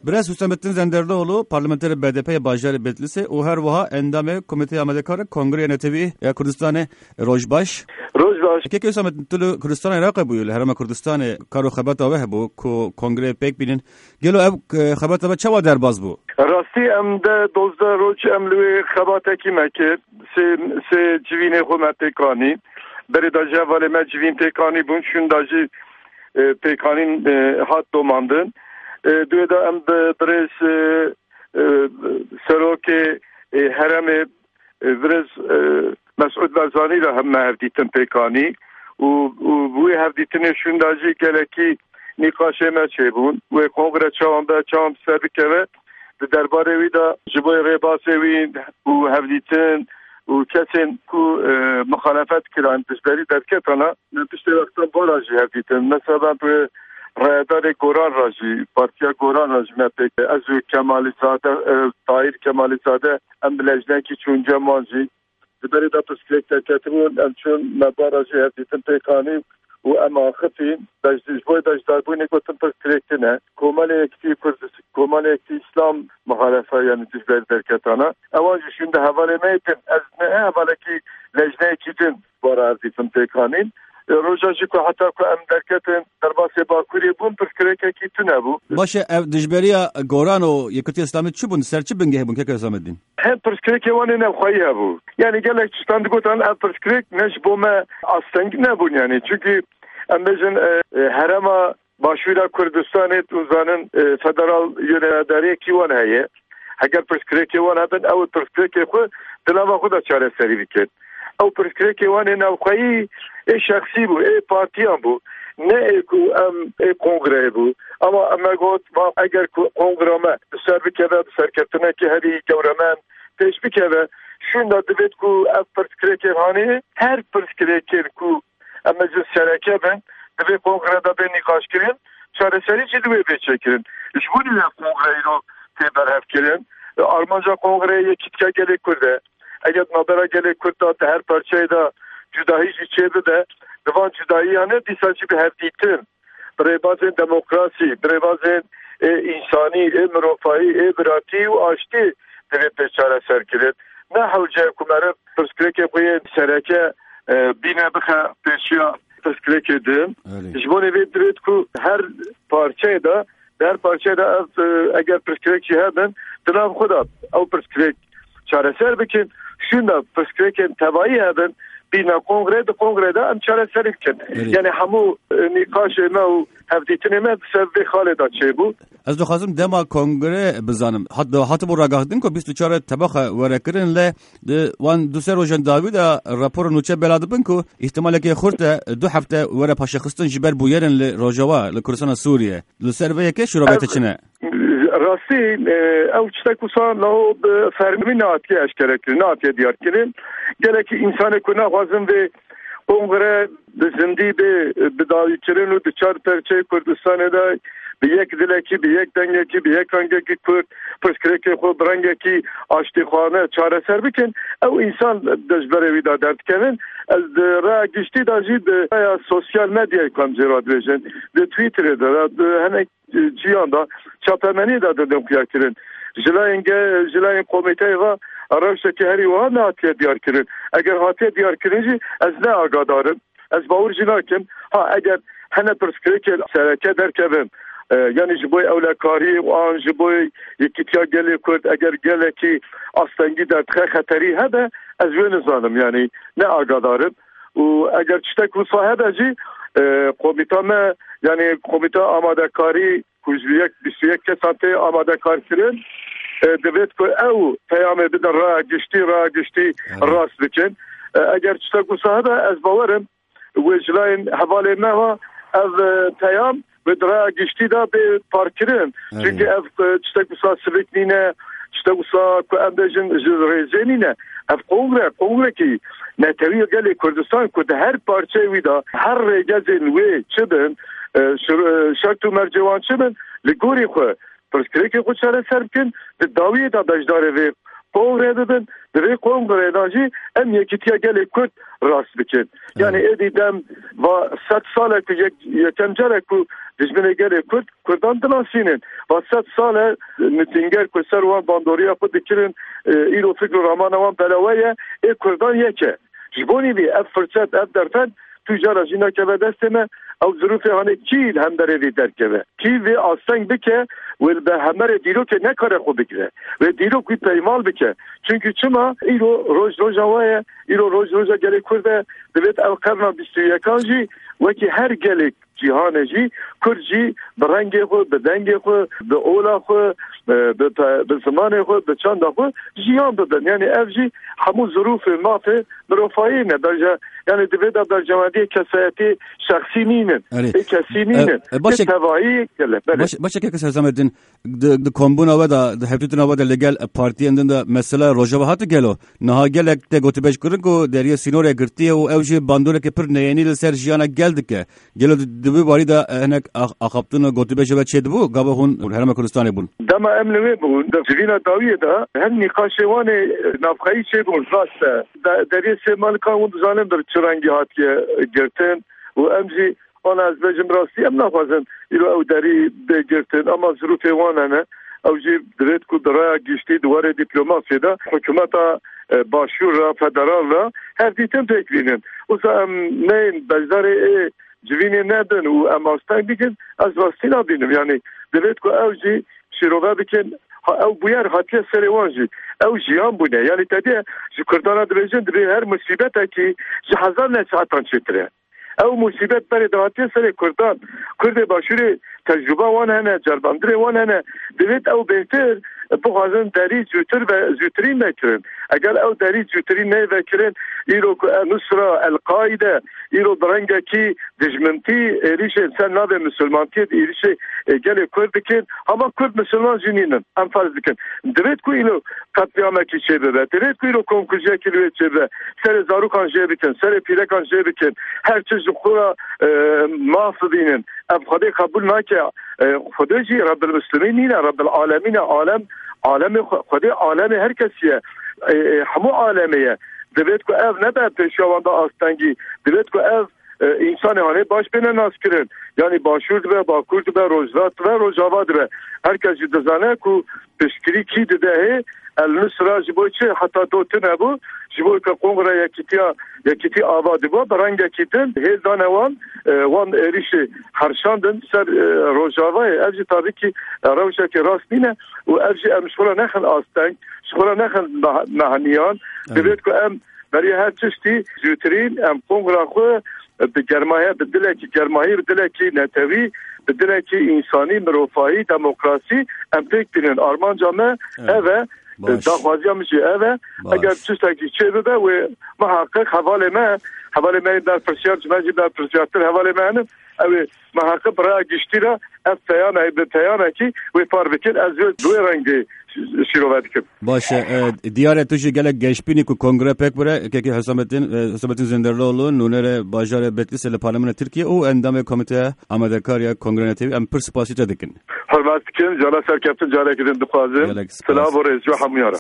Biraz Hüsamettin Zenderlioğlu parlamenter BDP Bajarı Betlisi o her vaha endame komite amadekar kongre netevi ya Kürdistan'e Rojbaş. Ki Hüsamettin tülü Kürdistan Irak'a buyul herama Kürdistan'e karo xebata ve bu kongre pek binin. Gelo ev xebata ve çava derbaz bu. Rasti em de dozda roç emlü xebata ki mekir se civine xumet pekani. Beri da javale me civin pekani bun şundacı pekanin hat domandın. Duyda em de dres seroke herame dres Mesud Barzani ile hem hevditin pekani. Bu hevditine şundacı geleki nikaşe meçebun ve kongre çağında çağım serbikeve derbarevi da jiboy rebasevi bu hevditin u kesin ku muhalefet kiran tişberi derketana nefiste vaktan barajı hevditin. Mesela bu Rayadar Goran Raji, Partiya Goran Raji mepek Azü Kemali Sade, Tahir Kemali Sade embilejden ki çunca mazi Diberi da pıskrikte ketibun emçun mebarajı hevditin pekani u ema xıtin dajdiz dajdarbu negotin pıskrikte Komali ekti İslam muhalefe yani tişberi derketana evancı şimdi havale meytin ez ne havaleki lejne ekidin bara hevditin pekanin Rojacı ku hatta ku em derketin derbası bakuri bun pıskrikte kitine bu. Başa ev dijberiya Goran o Yekati İslam'ı çubun serçi bingeh bun keke Hüsamettin. Hem pıskrikte vani ne xayya bu. Yani gelek standıgotan ev pıskrikte neş bome astengi ne bu yani çünkü Embezin herema başvura Kürdistan'ı uzanın federal yönetmeliği kivan heye. Eğer pıskrike wan haben, ev pıskrike xu dilava xu da çareseri bikin. Ev pıskrike wan nevxayi şahsi bu, partiyan bu. Ne kongre bu. Ama got eğer kongreme serbikeve serketine ki heri gevremen teşbikeve şunda dibet ku ev pıskrike hani her pıskrike ku Emecin sereke ben ve kongrede ben nikaş kirin çareseri ciddi bir çekirin. İşbuni ile kongreyi o teber hevkirin. Armanca kongreye kitke gerek kurde. Eğer nadara gerek kurde her parçayı da cüdahi içeri de divan cüdahi yani disançı bir hevditin. Bazen demokrasi, bazen insani, mürofai, birati ve açtı devlet çareser kirin. Ne havcı kumarı pıskreke koyun sereke bine bıha peşiya tezkirek edin. Jibone ve direkt ku her parçayı da eğer tezkirek cihaden dınav kuda o tezkirek çareser bikin şunda tezkirekin tebayi edin bina kongrede em çareser bikin. Yani hamu nikaş eme hevditin eme sebbi haleda çebu. Ez doxazim dema kongre bizanım. Hatta bu ragahdin ko 24 tabaqa verekirin le wan du ser rojan davi da rapor nuçe beladibin ko ihtimale ki xurta du hafta vere paşaxistin jiber bu yerin le Rojava le Kurdistan Suriye. Le serveye ke şurabete çine. Rasti ev çtakusa no fermi naatiye eşkerekli naatiye diyar kirin. Gerek insanı kuna vazın ve kongre zindi be davi kirin u dçar perçe Kurdistan'da bir yek dileki, bir yek dengeki, bir yek rengeki Kürt, pıskreke xo brengeki açtıkhane çareser bikin. Ev insan dejberevi da dertkenin. Ez ra gişti da jid sosyal medyayı kamcera dvejin. De Twitter'da da henek ciyanda çapemeni da dedim kuyakirin. Jilayın komiteyi va Arapçaki heri va ne hatiye diyar kirin. Eğer hatiye diyar kirinci ez ne agadarım. Ez bavur jinakim. Eğer hene pıskreke sereke derkevin. Yani jiboy evlakari o an jiboy yekitiya gele Kürt eğer gele ki astengi der xeteri hede ez venizanım yani ne agadarım. Eğer çitek bu sahedeci komitame yani komita amadekari kuzbiyek bisiyek kesante amadekar kirin devet ko ev peyame bidin ra geçti rast bikin. Eğer çitek bu sahede ez bavarım ve jilayın havale meva ev peyam ve dra geçti da bir parkirin. Çünkü ev çitek usa siviknine, çitek usa ku embejin rezenine, ev kongre ki netevi geli Kurdistan ku her parçayı da her regazin ve çibin şartu mercevan çibin liguri ku pırskreki ku çare serkin de daviye da dajdare ve kongre dedin ve kongre daji em yekitiye geli Kürt rast bikin. Yani edidem ve 7 sale ku yekemcere ku dijminê gelê Kurdan dinasînin. Vasat sale mitinger ku ser wan bandoriya xwe dikirin îro fikr û ramana wan belawe ye Kurdan yeke. Ji bonî vê ev firset ev derfet tu jara jî nekeve destê me ew zirûfê hanê kî hem derê vê derkeve. Kî vê asteng bike wê bi hemerê dîrokê nekare xwe bigire. Wê dîrok wî peymal bike. Çünkü çima îro roj roja we ye, îro roj roja gelê Kurd e divêt ev qerna 21 jî wekî her gelek cîhanê jî Kurd jî bi rengê xwe, bi dengê xwe, bi ola xwe, bi zimanê xwe, bi çanda xwe jiyan bibin. Yani ev jî hemû zirûfê mafê mirofayî ne derce yani divêt de dercewendiyê kesayetî şexsî nînin. Kesî nînin. Tevayî gele. Başka kes Hüsamettin de kombuna ve da heptütüna ve de legal partiyenden de mesela rojava hatı gelo. Naha gelek de gotibeş kırın ko deriye sinore girtiye o evji bandore ke pir neyeni ser jiyana geldik ke. Gelo dibi bari da henek akaptını gotibeş ve çedi bu gabahun Hereme Kurdistan'ı bun. Dema emni bu da civina daviye da hem nikaşevane nafkayı çebun rasta. Deriye semalkan u zalimdir çırangi hatiye girtin. O emji ona az bejim rastı em nafazın ilo ev deri de girtin ama zürüfe wanane ev jî divêt ku diraya giştî duwarê dîplomasiye de hikûmeta başûr federal ra hevdîtin pêkirînin. Wisa em neyên bezdarê civînê nedin û em asteng dikin ez rastî nabînim. Yani divêt ku ew jî şîrove bikin ew bûyer hatiye serê wan jî ew jiyan bûne. Yani tediye ji Kurdana dibêjin divê her musîbetekî ji hezar nesihatan çêtir. Ew musîbet berê dihatiye serê Kurdan. Kurdê başûrê tecrüba wan hene, cerbandirê wan hene. Divêt ew bêhtir bixwazin derî zûtir ve zûtirîn nekirin. Eger ew derî zûtirîn nevekirin îro ku Nusra, El-Qaide, îro bi rengekî dijmintî êrişê ser navê Müslmantiyê êrişê gelê Kurd dikin ama Kurd Müslman jî nînin. Em farz dikin. Divêt ku îro katliamekî çêbibe. Divêt ku îro konkursiyekî li wê çêbibe. Serê zarokan jê bikin, serê pîrekan jê bikin. Her çi ji xwe maf bînin. Ev Xwedê qebûl nake. Xwedê jî Rabbil Müslümîn nîne, Rabbil Alemin e alemê Xwedê alemê her kesiye. Hemû alemê ye. Divêt ku ev nebe pêşavanda astengî. Divêt ku ev insanê hanê baş bêne naskirin. Yani başûr dibe, bakur dibe, rojvat dibe, rojava dibe. Herkes jî dizane ku piştgirî kî dide hê El-Nusra ji bo çi heta dotin hebû ji bo ke kongre yekîtî ava dibe bi rengekî din hêzdane wan êrişê herşandin ser rojavayê ev jî tabî ki rewşekê rast nîne û ev jî em ji xwe re nexin asteng ji xwe re nexin meheniyan divêt ku em beriye her tiştî zûtirîn em kongra xwe bi germahiya bi dilekî germahî bi dilekî netewî bi dilekî însanî mirofayî demokrasî em pêk bînin armanca me ev e daxwaziya min jî ev e eger tiştekî çêbibe wê mihaqqiq hevalê me berpirsiyar ji me jî berpirsiyartir hevalê me henin ew ê mihaqqiq biraya giştî re ev peyanekî wê par bikin ez duê rengê şîrove dikim. Baş diyare tu jî gelek geşbînî ku kongre pek bire kekî Hüsamettin Zenderlioğlu nûnerê bajarê Bedlîsê li Parlamentoya Tirkiye û endamê Komîteya Amadekariya Kongre Netewî em pir spasî te dikin. Hürmet dikim, cana serkeftin carekî din dixwazim. Silav û rêz ji hemûyan re.